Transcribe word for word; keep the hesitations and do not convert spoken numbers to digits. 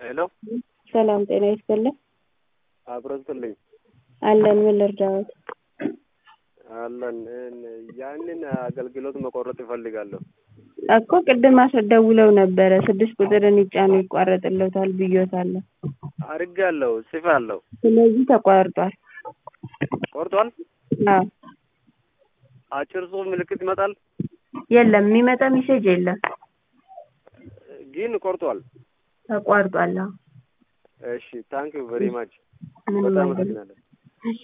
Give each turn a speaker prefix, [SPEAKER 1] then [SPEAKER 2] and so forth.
[SPEAKER 1] ሄሎ
[SPEAKER 2] ሰላም ጤና ይስጥልኝ።
[SPEAKER 1] አብረስልኝ
[SPEAKER 2] አለን ምን ልርዳዎት?
[SPEAKER 1] አለን ያንን አገልግሎት መቆረጥ ይፈልጋለሁ
[SPEAKER 2] እኮ ቅድም አስደውለው ነበር ስድስት ቁጥርን ይጫኑ ይቋረጥልዎታል ብዬዎታለሁ።
[SPEAKER 1] አርጋለሁ ጽፋለሁ።
[SPEAKER 2] ስለዚህ ተቋርጧል።
[SPEAKER 1] ቆርጧል?
[SPEAKER 2] አዎ።
[SPEAKER 1] አጭር ጽሁፍ ምልክት ይመጣል?
[SPEAKER 2] የለም የሚመጣ ሜሴጅ የለም።
[SPEAKER 1] ግን ቆርጧል?
[SPEAKER 2] ተቋርጧል።
[SPEAKER 1] እሺ ታንክ ዩ ቬሪ ማች በጣም አመሰግናለሁ።